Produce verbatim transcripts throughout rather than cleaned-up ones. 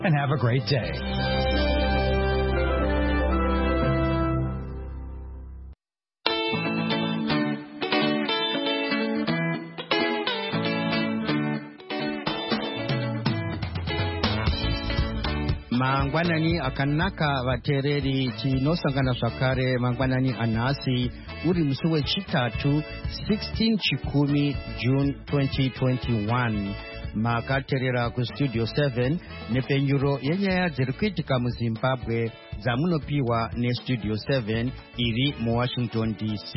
and have a great day. Mangwanani akanaka vatereri tinosangana zvakare mangwanani anhasi uri musi wechitatu sixteen chikumi June twenty twenty-one. Makaterera kustudio seven nepenyuro yenyaya dziri kuitika muZimbabwe dzamunopiwa nestudio seven iri muWashington D C.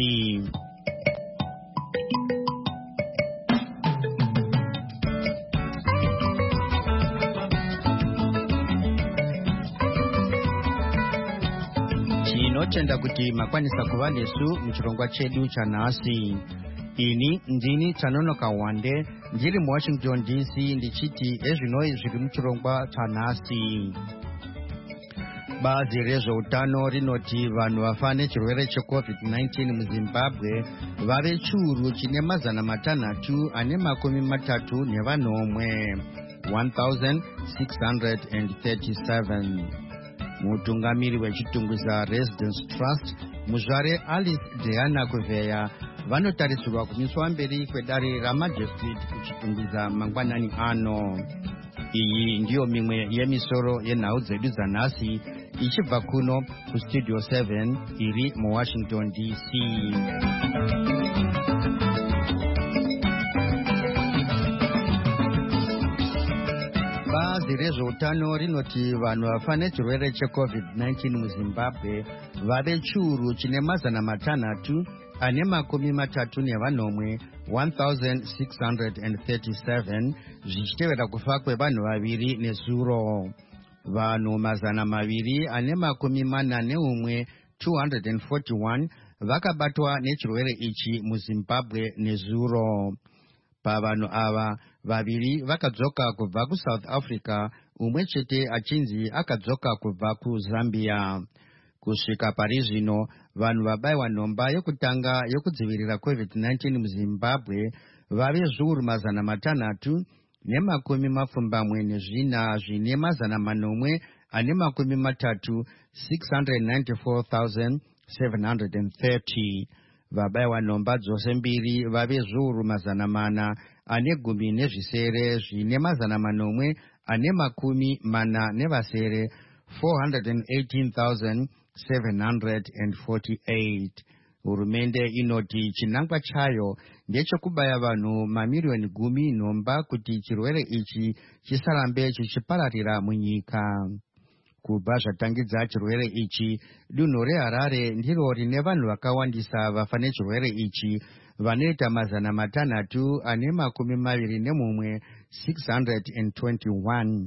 Tinotenda kuti makwanisa kuva nesu muchirongwa chedu chanhasi. Ini ndini Chanonoka Wande ndiri muWashington D C ndichiti ezvinoi zviri muchirongwa chanhasi. Bazi rezveutano rinoti vanhu vafa nechirwere checovid nineteen muZimbabwe vave chiuru chine mazana matanhatu ane makumi matatu nevanomwe one thousand six hundred thirty-seven. Mutungamiri wechitungwiza Residence Trust muzvare Alice Diana Kuveya vanotarisirwa kumiswa mberi kwedare ramajistrate kuchitungwiza mangwanani ano. Iyi ndiyo mimwe yemisoro yenhau dzedu dzanhasi ichibva kuno kustudio seven iri muWashington D C. Bazi rezveutano rinoti vanhu vafa nechirwere checovid nineteen muZimbabwe vave chiuru chine mazana matanhatu ane makumi matatu nevanomwe one thousand six hundred thirty-seven zvichitevera kufa kwevanhu vaviri nezuro. Vanhu mazana maviri ane makumi mana neumwe two hundred forty-one vakabatwa nechirwere ichi muZimbabwe nezuro. Pavanhu ava vaviri vakadzoka kubva kuSouth Africa, umwe chete achinzi akadzoka kubva kuZambia. Kusvika pari zvino vanhu vabayiwa nhomba yokutanga yokudzivirira covid nineteen muZimbabwe vave zviuru mazana matanhatu nemakumi mapfumbamwe nezvina zvine mazana manomwe ane makumi matatu six hundred ninety-four thousand seven hundred thirty. Vabayiwa nhomba dzose mbiri vave zviuru mazana mana ane gumi nezvisere zvine mazana manomwe ane makumi mana nevasere four hundred eighteen thousand seven hundred forty-eight. Hurumende inoti chinangwa chayo ndechekubaya vanhu mamiriyoni gumi nhomba kuti chirwere ichi chisarambe chichipararira munyika. Kubva zvatangidza chirwere ichi, dunhu reHarare ndiro rine vanhu vakawandisa vafa nechirwere ichi vanoita mazana matanhatu ane makumi maviri nemumwe six hundred twenty-one.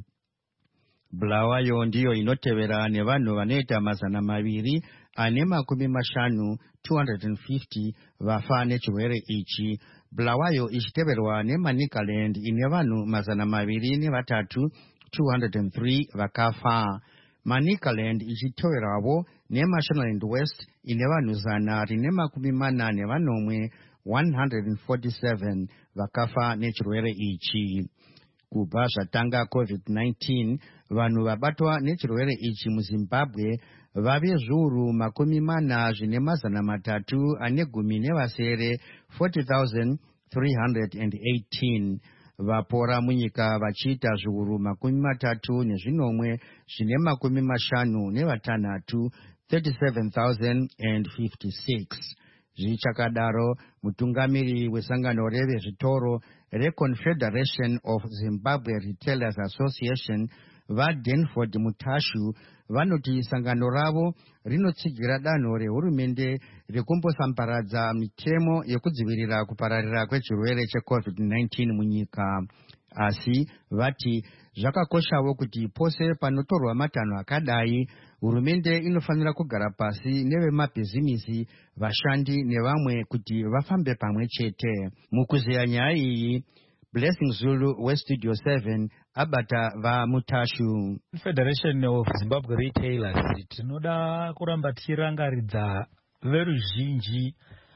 Bulawayo ndiyo inotevera nevanhu vanoita mazana maviri ane makumi mashanu two hundred fifty vafa nechirwere ichi. Bulawayo ichiteverwa neManicaland ine vanhu mazana maviri nevatatu two hundred three vakafa. Manicaland ichiteverwawo neMashonaland West ine vanhu zana rine makumi mana nevanomwe one hundred forty-seven vakafa nechirwere ichi. Kubva zvatanga covid nineteen, vanhu vabatwa nechirwere ichi muZimbabwe vave zviuru makumi mana zvine mazana matatu ane gumi nevasere forty thousand three hundred eighteen. Vapora munyika vachiita zviuru makumi matatu nezvinomwe zvine makumi mashanu nevatanhatu thirty-seven thousand fifty-six. Zvichakadaro, mutungamiri wesangano revezvitoro reConfederation of Zimbabwe Retailers Association vaDenford Mutashu vanoti sangano ravo rinotsigira danho rehurumende rekumbosambaradza mitemo yekudzivirira kupararira kwechirwere checovid nineteen munyika. Asi vati zvakakoshawo kuti pose panotorwa matanho akadai, hurumende inofanira kugara pasi nevemabhizimisi, vashandi nevamwe kuti vafambe pamwe chete. Mukuzeya nyaya iyi, Blessing Zulu weStudio seven abata vaMutashu. Federation of Zimbabwe Retailers tinoda kuramba tichirangaridza veruzhinji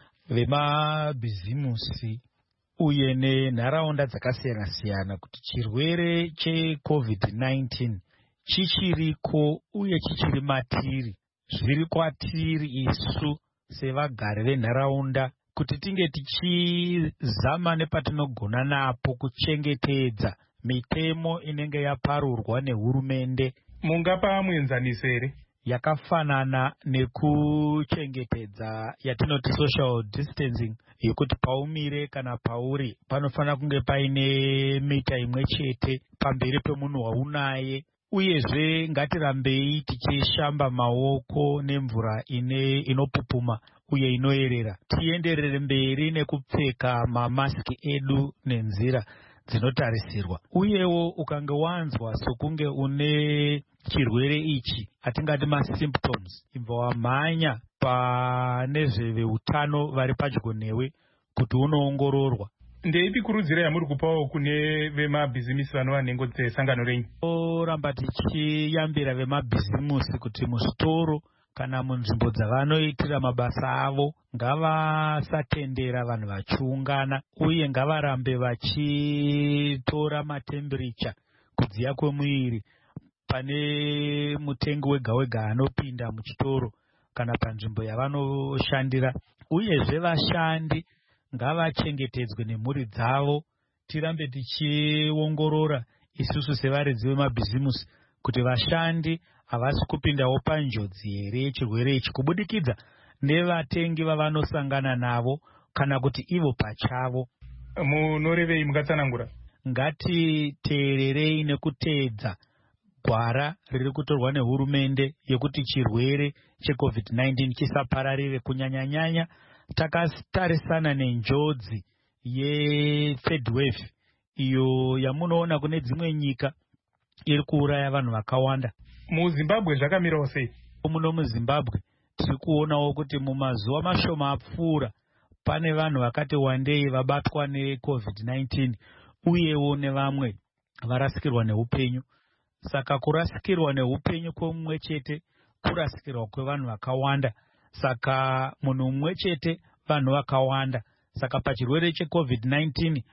vemabhizimusi uye nenharaunda dzakasiyana siyana kuti chirwere checovid nineteen chichiriko uye chichiri matiri, zviri kwatiri isu sevagari venharaunda kuti tinge tichizama nepatinogona napo kuchengetedza mitemo inenge yaparurwa nehurumende. Mungapa muenzaniso here? Yakafanana nekuchengetedza yatinoti social distancing, yekuti paumire kana pauri panofanira kunge paine mita imwe chete pamberi pemunhu waunaye. Uyezve ngatirambei tichishamba maoko nemvura ine inopupuma uye inoerera. Tienderere mberi nekupfeka mamaski edu nenzira dzinotarisirwa. Uyewo ukange wanzwa sokunge une chirwere ichi, atingati masymptoms, ibva wamhanya pane zveveutano vari padyo newe kuti unoongororwa. Ndeipi kurudziro yamuri kupawo kune vemabhizimisi vanova nhengo dzesangano renyu? Toramba tichiyambira vemabhizimusi kuti muzvitoro kana munzvimbo dzavanoitira mabasa avo ngavasatendera vanhu vachiungana, uye ngavarambe vachitora matemburicha, kudziya kwemuviri, pane mutengi wega wega anopinda muchitoro kana panzvimbo yavanoshandira. Uyezve vashandi ngavachengetedzwe nemhuri dzavo. Tirambe tichiongorora isusu sevaridzi vemabhizimusi kuti vashandi havasi kupindawo panjodzi here yechirwere ichi kubudikidza nevatengi vavanosangana navo kana kuti ivo pachavo. Munorevei mukatsanangura? Ngatiteererei nekuteedza gwara riri kutorwa nehurumende yekuti chirwere checovid nineteen chisapararire kunyanya-nyanya. Takatarisana nenjodzi yethird wave iyo yamunoona kune dzimwe nyika iri kuuraya vanhu vakawanda. MuZimbabwe zvakamirawo sei? Muno muZimbabwe tiri kuonawo kuti mumazuva mashoma apfuura pane vanhu vakati wandei vabatwa necovid nineteen, uyewo nevamwe varasikirwa neupenyu. Saka kurasikirwa neupenyu kwemumwe chete kurasikirwa kwevanhu vakawanda. Saka munhu umwe chete vanhu vakawanda. Saka pachirwere checovid nineteen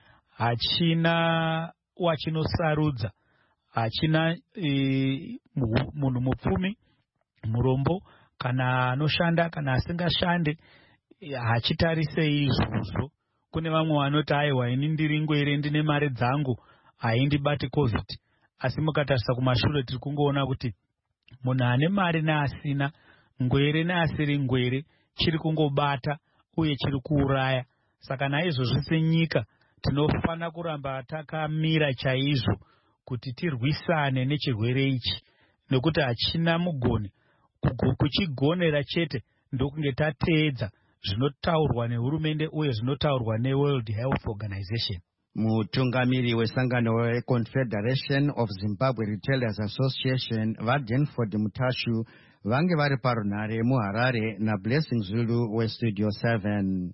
hachina wachinosarudza, hachina e, munhu mupfumi, murombo, kana anoshanda kana asingashande, hachitarisei izvozvo. Kune vamwe vanoti aiwa ini ndiri ngwere ndine mari dzangu haindibati covid. Asi mukatarisa kumashure tiri kungoona kuti munhu ane mari neasina, ngwere neasiri ngwere, chiri kungobata uye chiri kuuraya. Saka naizvozvo senyika tinofana kuramba takamira chaizvo kuti tirwisane nechirwere ichi, nekuti hachina mugoni. Kuchigonera chete ndokunge tateedza zvinotaurwa nehurumende uye zvinotaurwa neWorld Health Organization. Mutungamiri wesangano weConfederation of Zimbabwe Retailers Association vaDenford Mutashu vange vari parunhare muHarare naBlessing Zulu weStudio seven.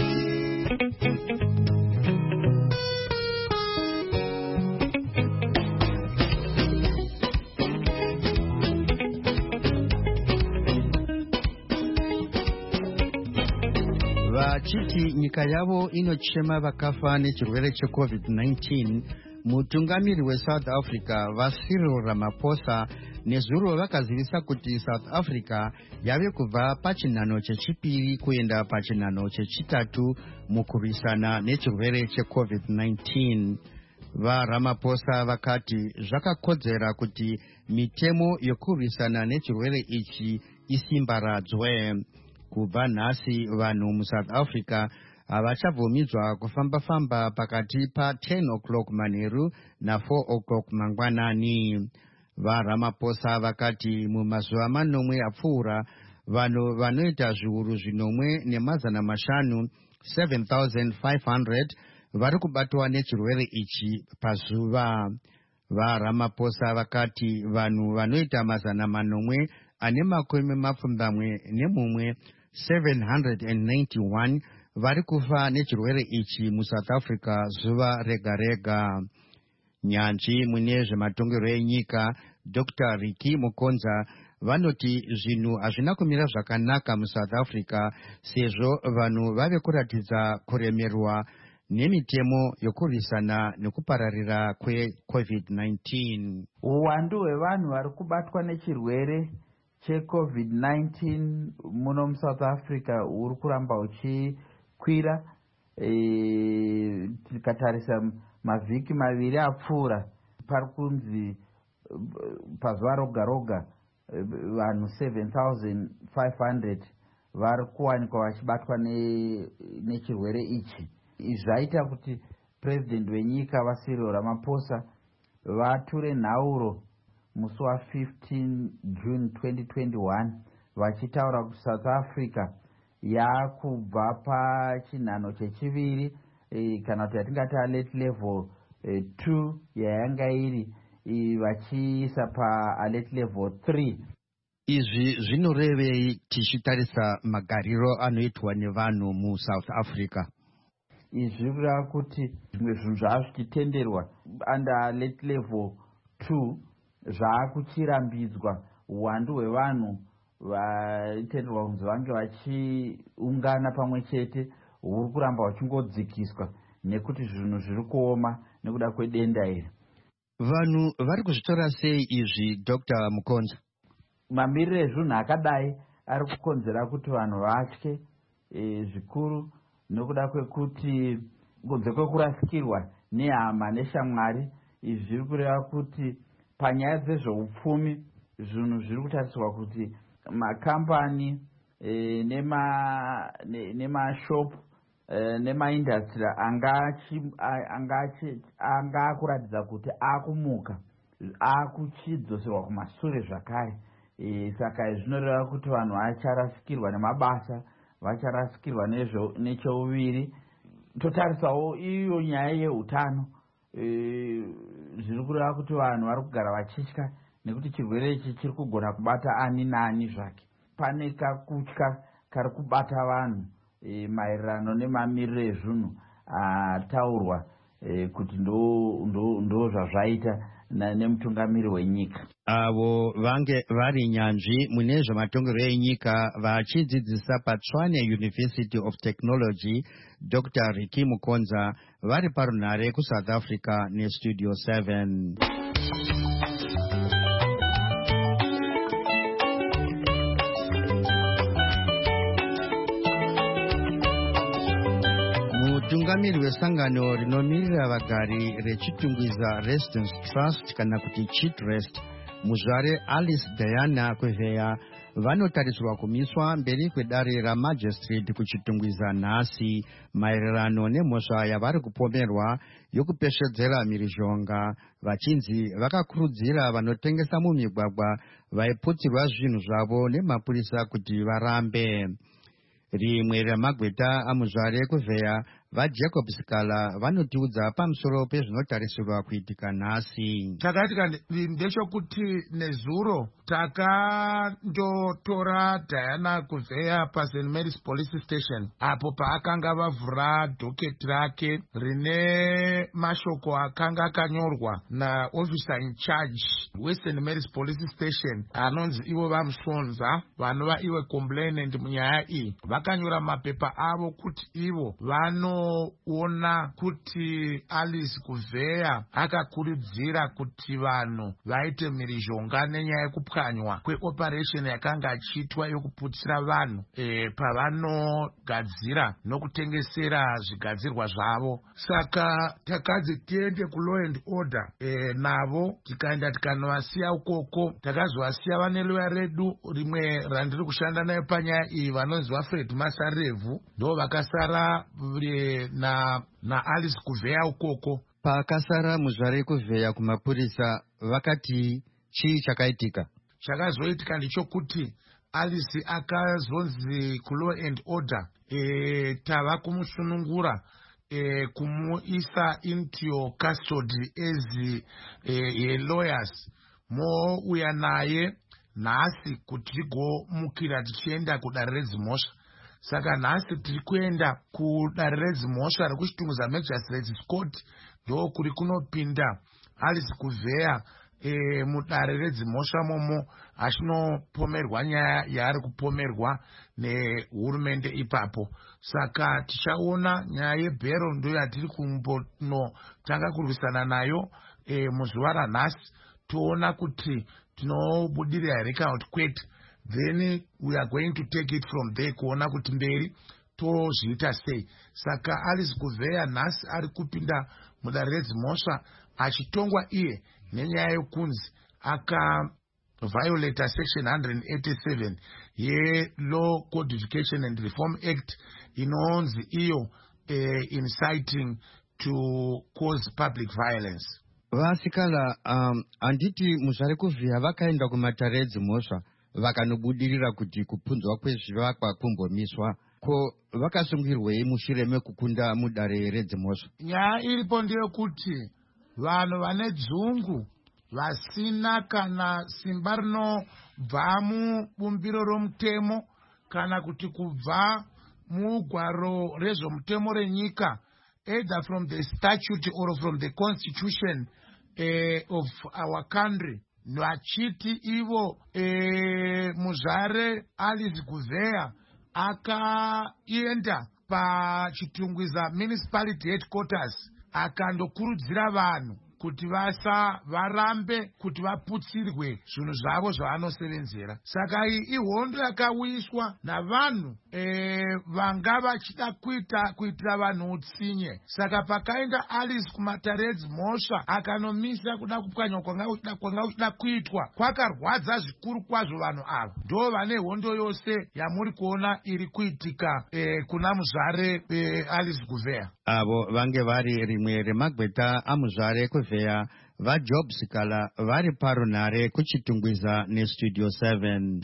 Vachiti nyika yavo inochema vakafa nechirwere checovid nineteen, mutungamiri weSouth Africa vaCyril Ramaphosa nezuro vakazivisa kuti South Africa yave kubva pachinhano chechipiri kuenda pachinhano chechitatu mukurwisana nechirwere checovid nineteen. VaRamaphosa vakati zvakakodzera kuti mitemo yokurwisana nechirwere ichi isimbaradzwe. Kubva nhasi vanhu muSouth Africa havachabvumidzwa kufamba-famba pakati pa-ten o'clock manheru na-four o'clock mangwanani. VaRamaphosa vakati mumazuva manomwe apfuura vanhu vanoita zviuru zvinomwe nemazana mashanu seven thousand five hundred vari kubatwa nechirwere ichi pazuva. VaRamaphosa vakati vanhu vanoita mazana manomwe ane makumi mapfumbamwe nemumwe seven hundred ninety-one vari kufa nechirwere ichi muSouth Africa zuva rega rega. Nyanzvi mune zvematongerwo enyika Doctor Ricky Mukonza vanoti zvinhu hazvina kumira zvakanaka muSouth Africa sezvo vanhu vave kuratidza kuremerwa nemitemo yokurwisana nekupararira kwecovid nineteen. Uwandu hwevanhu vari kubatwa nechirwere checovid nineteen muno muSouth Africa uri kuramba uchikwira. E, tikatarisa mavhiki maviri apfuura pari kunzi pazuva roga roga vanhu seven thousand five hundred vari kuwanikwa vachibatwa nechirwere ichi. Izvi zvaita kuti purezidendi wenyika vaCyril Ramaphosa vature nhauro musi wa15 June twenty twenty-one vachitaura kuti South Africa yakubva pachinhano chechiviri e, kana kuti yatingati alert level e, two yayanga iri e, vachiisa paalert level three. Izvi zvinorevei tichitarisa magariro anoitwa nevanhu muSouth Africa? Izvi kureva kuti zvimwe zvinhu zvaazvichitenderwa under alert level two zvaakuchirambidzwa. Uwandu hwevanhu vaitenderwa kunzi vange vachiungana pamwe chete huri kuramba vachingodzikiswa nekuti zvinhu zviri kuoma nekuda kwedenda iri. Vanhu vari kuzvitora sei izvi, Doctor Mukonza? Mamiriro ezvinhu akadai ari kukonzera kuti vanhu vatye e, zvikuru nokuda kwekuti kunze kwekurasikirwa nehama neshamwari. Izvi zviri kureva kuti panyaya dzezveupfumi zvinhu zviri kutarisirwa kuti makambani e, nemashopu e, nemaindastri anga kuratidza kuti akumuka akuchidzoserwa kumashure zvakare. E, saka izvi zvinoreva kuti vanhu vacharasikirwa nemabasa, vacharasikirwa necheuviri. Totarisawo iyo nyaya yeutano e, zviri kureva kuti vanhu vari kugara vachitya nekuti chirwere ichi chiri kugona kubata ani naani zvake. Pane kakutya kari kubata vanhu e, maererano nemamiriro ezvinhu ataurwa e, kuti ndo, ndo, ndo zvazvaita nemutungamiri wenyika. Avo vange vari nyanzvi mune zvematongerwo enyika vachidzidzisa paTshwane University of Technology, Doctor Ricky Mukonza, vari parunhare kuSouth Africa neStudio seven. Mutungamiri wesangano rinomirira vagari rechitungwiza Residence Trust kana kuti Chitrest, muzvare Alice Diana Kweveya, vanotarisirwa kumiswa mberi kwedare ramajistrate kuchitungwiza nhasi maererano nemhosva yavari kupomerwa yokupeshedzera mhirizhonga, vachinzi vakakurudzira vanotengesa mumigwagwa vaiputsirwa zvinhu zvavo nemapurisa kuti varambe. Rimwe ramagweta amuzvare Kweveya vaJacob Sikala vanotiudza pamusoro pezvinotarisirwa kuitika nhasi. Chakaitika ndechekuti nezuro takandotora Diana Kweveya paSaint Mary's Police Station apo paakanga vavhura dhoketi rake rine mashoko akanga akanyorwa naofficer in charge weSaint Mary's Police Station anonzi ivo vamusonza vanova iwe complainant munyaya iyi. Vakanyora mapepa avo kuti ivo vanoona kuti Alice Kweveya akakurudzira kuti vanhu vaite mhirizhonga nenyaya yekupwanywa kweoperation yakanga achiitwa yokuputsira vanhu e, pavanogadzira nokutengesera zvigadzirwa zvavo. Saka takadzi tiende kulaw and order e, navo tikaenda tikanovasiya ukoko. Takazovasiya vane lawyer redu rimwe randiri kushanda nayo panyaya iyi vanonzi vaFred Masarevhu, ndo vakasara e, na, na Alice Kweveya ukoko. Pakasara muzvare Kweveya kumapurisa vakati chii chakaitika? Chakazoitika ndichokuti Alice akazonzi kulaw and order e, tava kumusunungura e, kumuisa into your custody as e, lawyers. Mouya naye nhasi kuti tigomukira tichienda kudare redzimhosva. Saka nhasi tiri kuenda kudare redzimhosva rekuchitungwiza Magistrates Court, ndo kuri kunopinda Alice Kweveya e, mudare redzimhosva momo achinopomerwa nyaya yaari kupomerwa nehurumende ipapo. Saka tichaona nyaya yebhero ndo yatiri kumbonotanga kurwisana nayo e, muzuva ranhasi, toona kuti tinobudirira here kana kuti kwete, then we are going to take it from there kuona kuti mberi tozviita sei. Saka Alice Gouveia nhasi ari kupinda mudare redzimhosva achitongwa iye nenyaya yokunzi aka violate section one eighty-seven ye-Law Codification and Reform Act inonzi iyo eh, inciting to cause public violence. Vasikala, um, anditi muzvari kuvhiya vakaenda kumatare edzimhosva vakanobudirira kuti kupunzwa kwezvivakwa kumbomiswa, ko vakasungirwei mushure mekukunda mudare redzimhosva? Nyaya iripo ndeyekuti vanhu vane dzungu vasina kana simba rinobva mubumbiro romutemo kana kuti kubva mugwaro rezvomutemo renyika, either from the statute or from the constitution eh, of our country, vachiti ivo eh, muzvare Alice Gouveia akaenda pachitungwiza municipality headquarters akandokurudzira vanhu kuti vasa varambe kuti vaputsirwe zvinhu zvavo zvavanosevenzera. Saka iyi ihondo yakauyiswa navanhu e, vanga vachida kuita kuitira vanhu utsinye. Saka pakaenda Alice kumatare edzimhosva akanomisa kuda kupwanya kwanga kuchida kuitwa, kwakarwadza zvikuru kwazvo vanhu ava. Ndo vane hondo yose yamuri kuona iri kuitika e, kuna muzvare e, Alice Gouveia. Avo vange vari rimwe remagweta amuzvare Gouveia vaJob Sikala vari parunhare kuchitungwiza nestudio seven.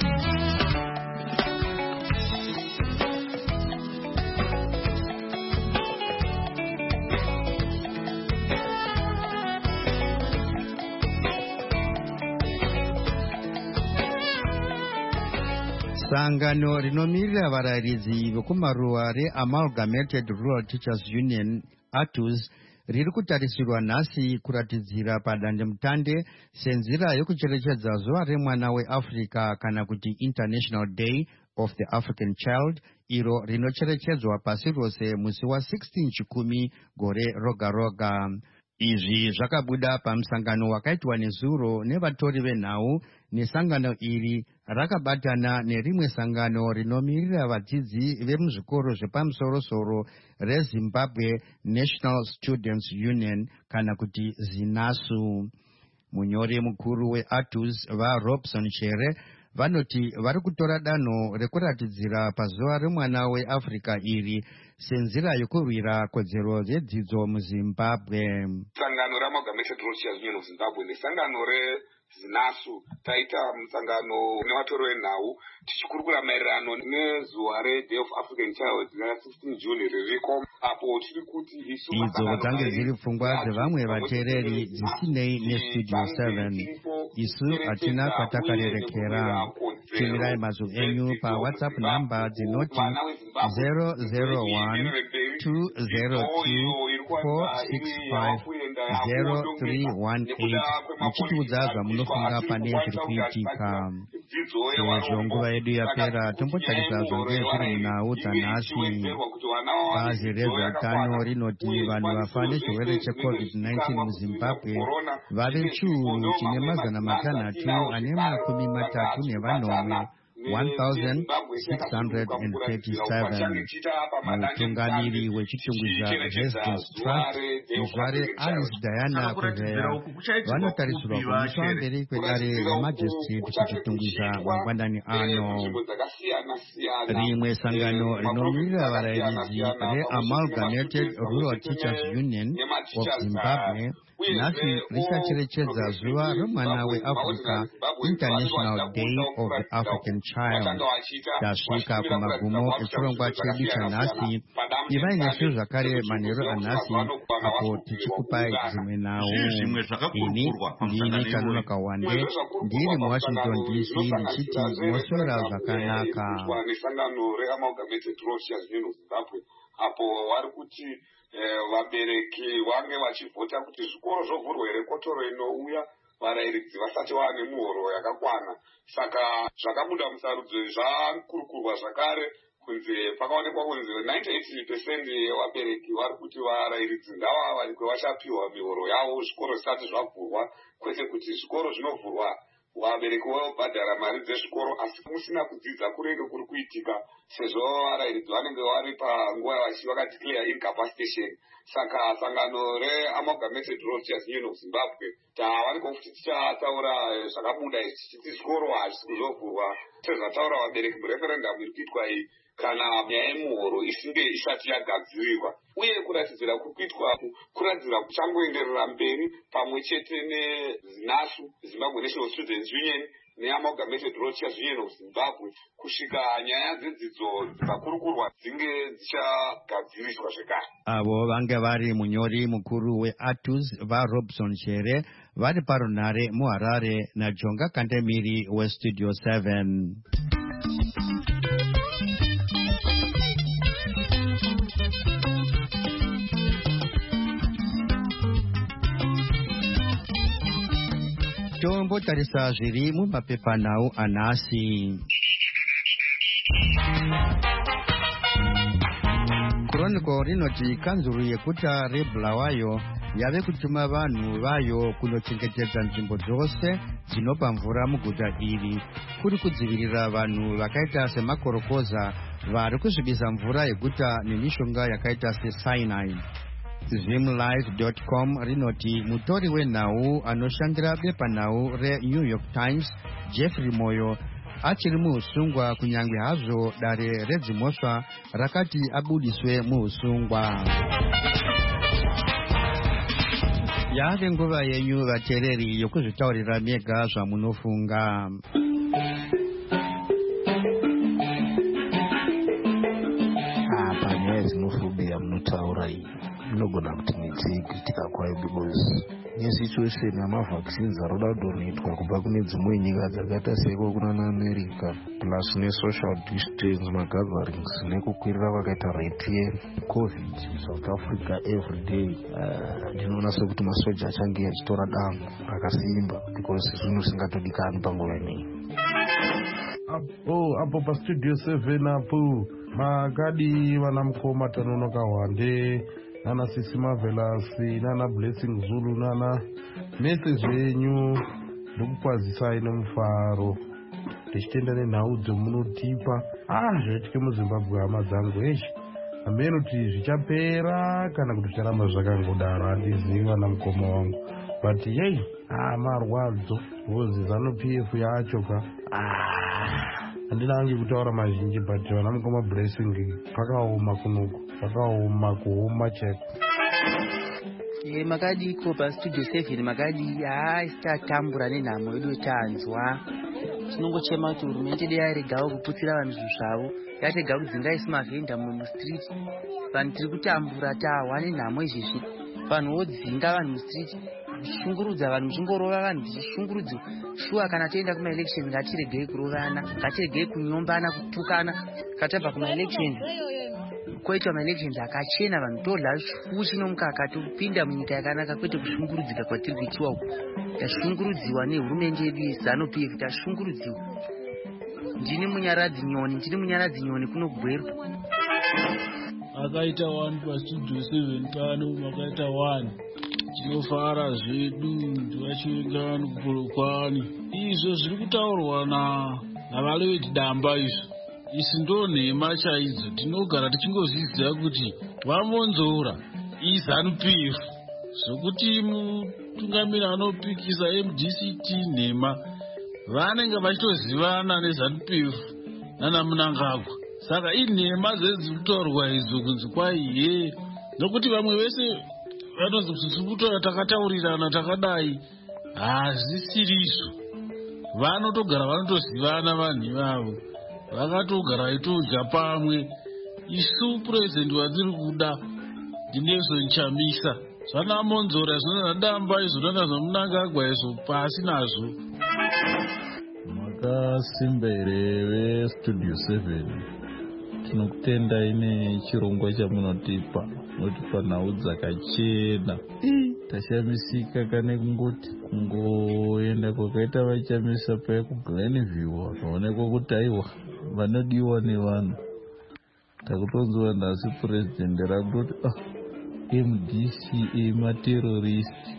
Sangano rinomirira varayiridzi vekumaruwa reAmalgamated Rural Teachers Union A T U S riri kutarisirwa nhasi kuratidzira padandemutande senzira yokucherechedza zuva remwana weAfrica kana kuti International Day of the African Child, iro rinocherechedzwa pasi rose musi wa16 chikumi gore roga roga. Izvi zvakabuda pamusangano wakaitwa nezuro nevatori venhau nesangano iri rakabatana nerimwe sangano rinomirira vadzidzi vemuzvikoro zvepamusoro-soro reZimbabwe National Students Union kana kuti ZINASU. Munyori mukuru weA T U S vaRobson Chere vanoti vari kutora danho rekuratidzira pazuva remwana weAfrica iri senzira yokurwira kodzero dzedzidzo muZimbabwe. Sangano reAmalgamated Rural Teachers Union of Zimbabwe nesangano reZINASU taita musangano nevatori venhau tichikurukura maererano nezuva reDay of African Child na16 June ririko apo tiri kuti isu idzo dzange dziri pfungwa dzevamwe vateereri dzisinei nestudio seven. Isu hatina kwatakarerekera. Tumirai mazwi enyu pawhatsapp namba dzinoti zero zero one two zero two four six five zero three one eight muchitiudza zvamunofunga pane zviri kuitika. Sezvo nguva yedu yapera, tombotarisa zvange zviri munhau dzanhasi. Bazi rezveutano rinoti vanhu vafa nechirwere checovid nineteen muZimbabwe vave chiuru chine mazana matanhatu ane makumi matatu nevanomwe one thousand six hundred thirty-seven. Mutungamiri wechitungwiza Residence Trust muzvare Alice Diana Gouveia vanotarisirwa kumiswa mberi kwedare remajistrate kuchitungwiza mangwanani ano. Rimwe sangano rinomirira varayiridzi reAmalgamated Rural Teachers Union of Zimbabwe nhasi richacherechedza zuva remwana weAfrica International Day of the African Child. Tasvika kumagumo echirongwa chedu chanhasi. Ivai nesu zvakare manheru anhasi apo tichikupai dzimwe nhau. Ini ndini Kanunoka Wande ndiri muWashington D C ndichiti moswera zvakanaka. Nesangano reAmalgamated Rural Teachers Union of Zimbabwe apo vari kuti vabereki vange vachivhota kuti zvikoro zvovhurwa here kotoro inouya varairidzi vasati vane muhoro yakakwana. Saka zvakabuda musarudzo zvakurukurwa zvakare kunze pakaonekwa kunzi ninety-eight percent yevabereki vari kuti varairidzi ndava vari vachapiwa mihoro yavo zvikoro zvisati zvavhurwa, kwete kuti zvikoro zvinovhurwa vabereki vobhadhara mari dzezvikoro asi musina kudzidza kunenge kuri kuitika sezvo varairidzi vanenge vari panguva vakadeclare incapacitation. Saka sangano reAmalgamated Rural Teachers Union of Zimbabwe tavaniko kuti tichataura zvakabuda izvi tichiti zvikoro hazvisi kuzovhurwa sezvataura vabereki mureferendum iri kuitwa iyi kana nyaya yemuhoro isinge isati yagadzirirwa, uye kuratidzira kukuitwa kuratidzira kuchangoenderera mberi pamwe chete nezinasu Zimbabwe National Students Union neAmalgamated Rural Teachers Union of Zimbabwe kusvika nyaya dzedzidzo dzakakurukurwa dzinge dzichagadziriswa zvekare. Avo vange vari munyori mukuru weATUS vaRobson Chere vari parunhare muHarare naJonga Kandemiri weStudio seven. Tombotarisa zviri mumapepanhau anhasi. Chronicle rinoti kanzuru yeguta reBulawayo yave kutuma vanhu vayo kunochengetedza nzvimbo dzose dzinopa mvura muguta iri kuri kudzivirira vanhu vakaita semakorokoza vari kusvibisa mvura yeguta nemishonga yakaita secyanide. Zimlive dot com rinoti mutori wenhau anoshandira bepanhau reNew York Times Jeffrey Moyo achiri muusungwa kunyange hazvo dare redzimhosva rakati abudiswe muusungwa. Yave nguva yenyu vateereri yokuzvitaurira mega zvamunofunga. Apa nyaya dzinofobia munotaura iyi munogona kuti midzikuitika kwayo because nesituation yamavhaccines aroda kudonoitwa kubva kune dzimwe nyika dzakaita seko kunana America plus nesocial distance magatherings nekukwirira kwakaita rate yecovid South Africa everyday ndinoona sekuti masoja achange achitora dango rakasimba because zvinhu zvingatodikani panguva ineyi. apo apo pastudio seven apo makadi vana mukoma tanonoka wande nana Sisi Marvelous nana Blessing Zulu nana mese zvenyu ndikukwazisai nemufaro tichitenda nenhau dzemunotipa ah zvaitike muZimbabwe hama dzangu eshi hamene kuti zvichapera kana kuti zvicharamba zvakangodaro handizivi vana mukoma wangu but yei ah marwadzo vozi ZANU-P F yacho ka handina hange kutaura mazhinji but vana mukoma Blessing pakaoma kunoku pakaoma kuoma cheko. E makadi iko pa Studio seven makadi hai tatambura nenhamo yedu tanzwa tinongochema kuti hurumende yedu yaregawo kuputsira vanhu zvinhu zvavo yatega kudzinga isi mavhenda mumustreet vanhu tiri kutambura tahwa nenhamo izvezvi vanhu vodzinga vanhu mustreet kushungurudza vanhu muchingorova vanhu tichishungurudzwa shuwa kana toenda kumaelection ngatiregei kurovana ngatiregei kunyombana kutukana katabva kumaelection koitwa maelections akachena vanhu todla uchi nomukaka topinda munyika yakanaka kwete kushungurudzika kwatiri kuitiwa uku tashungurudziwa nehurumende yedu yeZANU-P F tashungurudziwa ndini munyaradzi nyoni ndini munyaradzi nyoni kunogwerwa akaita one pastudio seven pano makaita one tinofara zvedu ndivachivenga vanhu kupolokwani izvo zviri kutaurwa navaleweti damba izvo isi ndo nhema chaidzo tinogara tichingozviziva kuti vamonzora iZANU-P F zvokuti mutungamiri anopikisa M D C T nhema vanenge vachitozivana neZANU-P F nana Mnangagwa saka inhema dzedzi kutaurwa idzo kunzi kwaiye nokuti vamwe vese vanonzi kuti kutora takataurirana takadai hazvisirizvo vanotogara vanotozivana vanhu ivavo vakatogara itodya pamwe isu purezidendi wadziri kuda ndinezvo nchamisa zvanamonzora izvo nadamba izvo nana zvaMnangagwa izvo pasi nazvo. Makasimbere veStudio seven tinokutendai nechirongwa chamunotipa munotipa nhau dzakachena tashamisika kane kungoti kungoenda kwakaita vachamisa paya kuGlenview vakaonekwa kuti aiwa vanodiwa nevanhu. Takutonzwa nhasi purezidendi rakutoti ah, M D C A materroristi.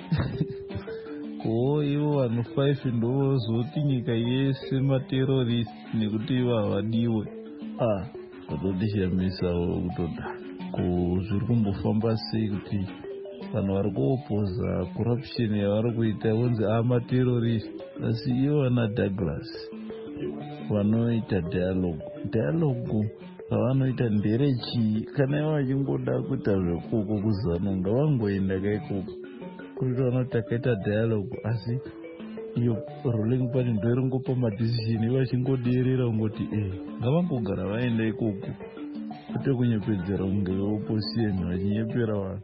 Ko ivo vanhu five ndovozoti nyika yese materroristi nekuti ivo havadiwe. Ah, zvatotishamisa kutoda ko zviri kumbofamba sei kuti vanhu vari kuopoza corruption yavari kuita vonzi amaterroristi, asi ivo vana Douglas vanoita dialogue dialogue vanoita nderechi kana vachingoda kuita zvekoko kuzano ngavangoenda kaikoko kuti vanoti akaita dialogue, asi iyo ruling party ndoiringopa madecision vachingoderera kungoti eh ngavangogara vaenda ikoko kwete kunyepedzera kunge opposition vachinyepera vanhu.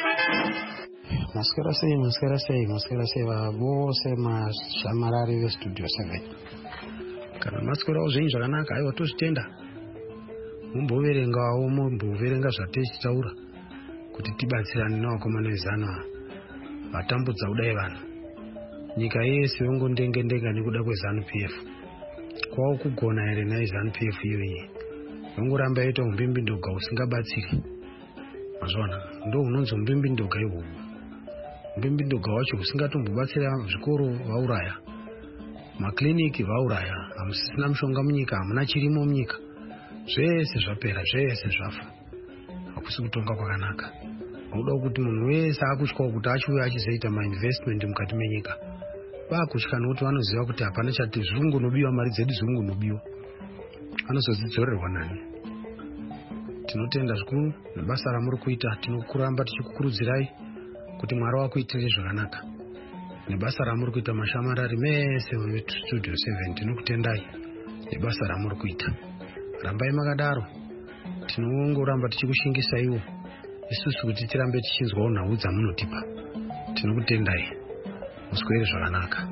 Maswera sei maswera sei maswera sei vose mashamarari vestudio seven. Kana maswerawo zvenyu zvakanaka, aiwa tozvitenda. Mumboverengawo mumboverenga zvatechitaura kuti tibatsirane navakomana vezano vatambudza kudai vanhu. Nyika yese yongondengendenga nekuda kweZANU P F. Kwawo kugona here naizANU P F iyoyi. Yongoramba yaita umbimbindoga usingabatsiri. Mazvona ndo unonzi umbimbindoga ihwohwo. Umbimbindoga wacho usingatombobatsira zvikoro vauraya. Makliniki vauraya, hamusisina mushonga munyika, hamuna chirimo munyika. Zvese zvapera, zvese zvafa. Hakusi kutonga kwakanaka. Unoda kuti munhu wese akutyawo kuti achiuya achizoita mainvestment mukati menyika. Vakutya nokuti vanoziva kuti hapana chati zvirungunobiwa, mari dzedu zvirungunobiwa. Vanozodzidzorerwa nani. Tinotenda zvikuru nebasa ramuri kuita, tinokuramba tichikukurudzirai kuti Mwari wakuitire zvakanaka. Nebasa ramuri kuita mashamarari mese veStudio seven tinokutendai nebasa ramuri kuita. Rambai makadaro, tinongoramba tichikushingisaiwo isusu kuti tirambe tichinzwawo nhau dzamunotipa. Tinokutendai, muswere zvakanaka.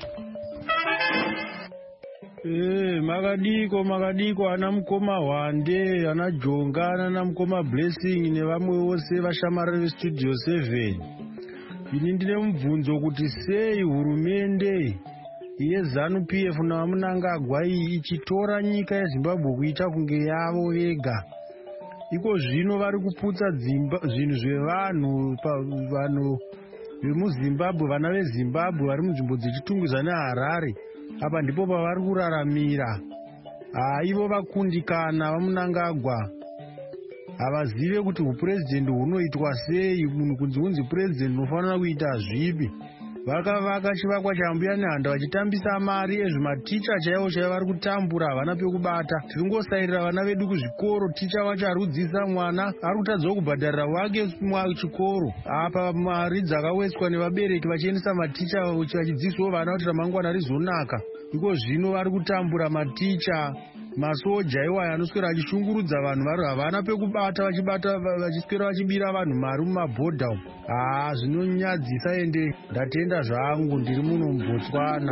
Eh, makadiko makadiko ana mukoma Hwande, ana Jonga, ana mukoma Blessing nevamwe vose vashamarari veStudio seven. Ini ndine mubvunzo kuti sei hurumende yeZANU P F naMunangagwa iyi ichitora nyika yeZimbabwe kuita kunge yavo vega. Iko zvino vari kuputsa dzimba zvinhu zvevanhu vanhu vemuZimbabwe, vana veZimbabwe vari munzvimbo dzichitungwiza neHarare. Apa ndipo pavari kuraramira. Ah, ivo vakundikana vaMunangagwa. Havazive kuti upurezidendi hunoitwa sei, munhu kunzi unzi purezidendi unofanira kuita zvipi. Vakavaka chivakwa chambuya nehanda vachitambisa mari ezvimaticha chaivo chaivo vari kutambura, havana pekubata. Tiri ngosairira vana vedu kuzvikoro, ticha wacho ari kudzidzisa mwana ari kutadzawo kubhadharira wake chikoro. Apa mari dzakaweswa nevabereki vachiendesa maticha vachidzidzisawo vana kuti ramangwana rizonaka. Iko zvino vari kutambura maticha, masoja iwayo anoswera achishungurudza vanhu vari havana pekubata, vachibata vachiswera vachibira vanhu mari mumabhodha umu. Ah, zvinonyadzisa ende ndatenda zvangu ndiri muno muBotswana.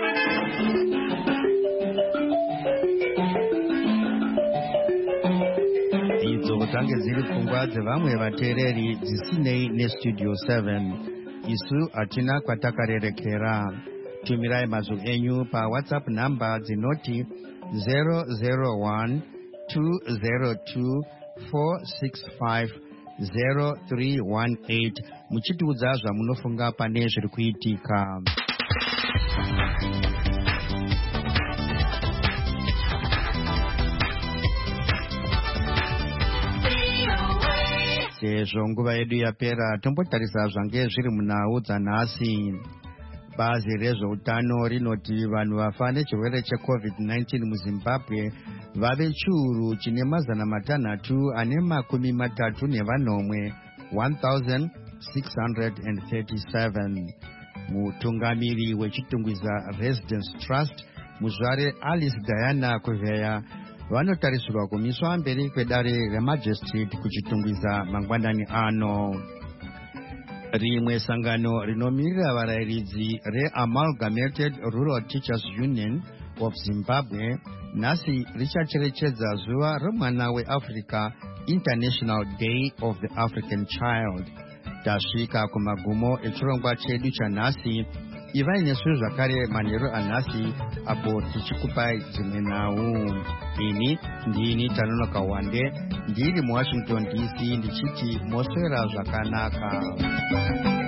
Idzo dzange dziri pfungwa dzevamwe vateereri dzisinei neStudio seven. Isu hatina kwatakarerekera. Tumirai mazwi enyu paWhatsApp namba dzinoti zero zero one two zero two four six five zero three one eight muchitiudza zvamunofunga pane zviri kuitika. Sezvo nguva yedu yapera, tombotarisa zvange zviri munhau dzanhasi. Bazi rezveutano rinoti vanhu vafa nechirwere cheCovid nineteen muZimbabwe vave chiuru chine mazana matanhatu ane makumi matatu nevanomwe one thousand six hundred thirty-seven. Mutungamiri wechitungwiza Residence Trust muzvare Alice Diana Kuveya vanotarisirwa kumiswa mberi kwedare remajistrate kuchitungwiza mangwanani ano. Rimwe sangano rinomirira varayiridzi reAmalgamated Rural Teachers Union of Zimbabwe nhasi richacherechedza zuva remwana weAfrica, International Day of the African Child. tasvika kumagumo echirongwa chedu chanhasi. Ivai nesu zvakare manheru anhasi apo tichikupai dzimwe nhau. Ini ndini Tanonoka Wande ndiri muWashington D C ndichiti moswera zvakanaka.